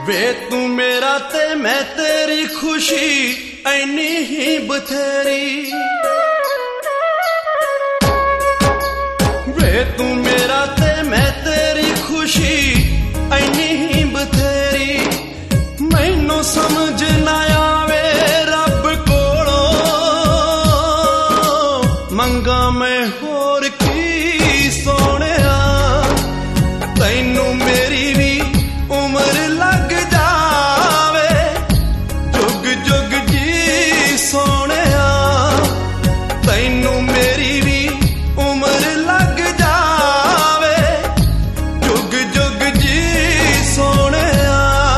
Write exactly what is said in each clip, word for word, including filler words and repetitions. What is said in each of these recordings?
वे तू मेरा ते मैं तेरी खुशी ऐनी ही बथेरी। वे तू मेरा ते मैं तेरी खुशी ऐनी ही बथेरी। मैनू समझ ना आवे रब कोलों मंगा मैं होर की सोहणिया। तैनू मेरी भी उम्र लग जावे जुग जुग जी सोहणिया। तैनू मेरी भी उम्र लग जावे जुग जुग जी सोहणिया।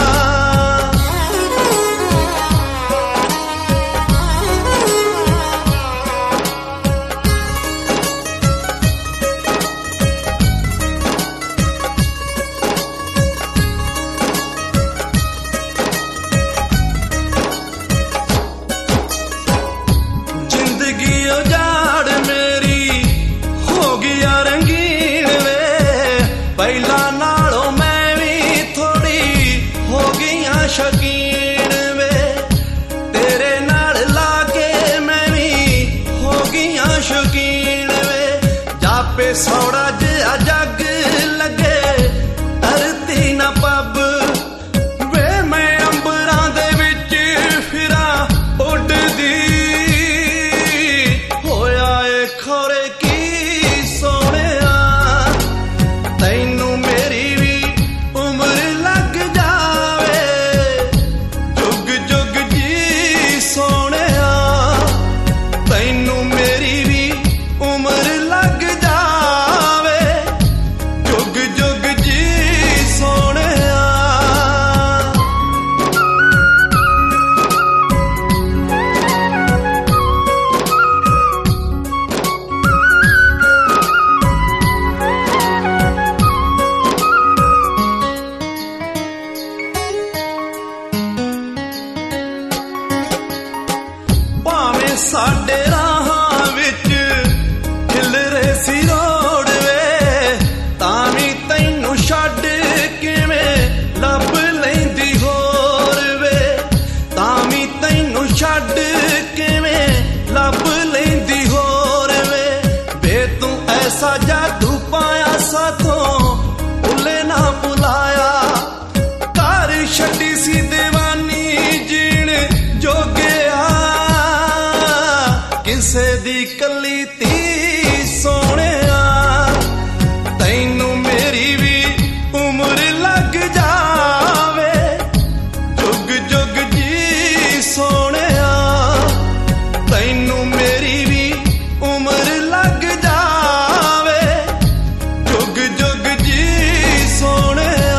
पहला नालों मैं भी थोड़ी हो गईया शकीन वे। तेरे नाल लाके मैं भी हो गईया शकीन वे। जापे सौड़ा जिहा जग लगे धरती ना पब वे। मैं अंबरां दे विच फिरा उड़दी होया ए खोरे की सोहणिया। तैनू मेरी भी उम्र लग जावे जुग जुग जी सोहणिया। तैनू मेरी भी उम्र लग जावे जुग जुग जी सोहणिया। भावें साडे राहां विच खिलरे सी रोड़ वे। तां वी तैनू छड्ड किवें लभ लैंदी होर वे। तां वी तैनू छड्ड किवें लभ लैंदी होर वे। वे तू ऐसा जादू पाया साथों भुले ना भुलाया। घर छड्डी सी दीवानी जीण जोगिया किसे दी कली ती सोहणिया। तैनू मेरी भी उम्र लग जावे जुग जुग जी सोहणिया। तैनू मेरी भी उम्र लग जावे जुग जुग जी सोहणिया।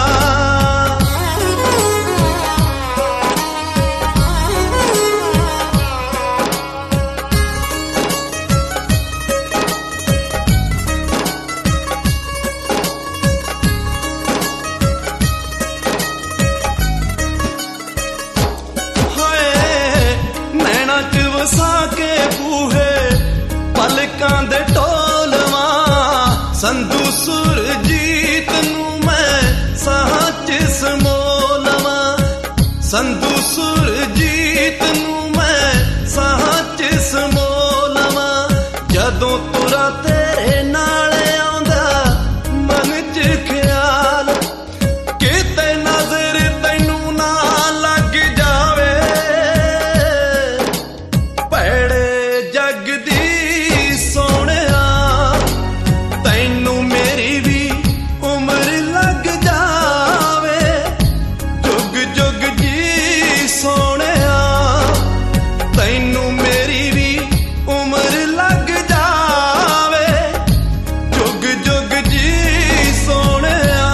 नैना च वसा के बूहे पलकां दे ढोलवा। संधू सुरजीत नू मैं साहां च समोलवा। संधू सुरजीत नू मैं साहां च समोलवा। जदों तुरा तेरे नाल आउंदा मन च ख्याल किते नजर तैनू ना लग जावे भैड़े जग दी सोहणिया। तैनू मेरी भी उम्र लग जावे जुग जुग जी सोहणिया। तैनू मेरी भी उम्र लग जावे जुग जुग जी सोहणिया।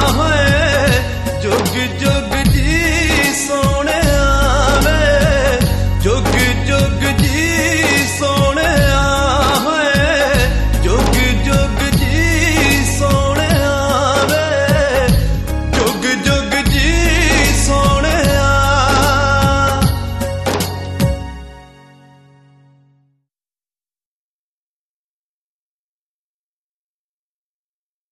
जुग जुग जी सोहणिया वे जुग जुग जी।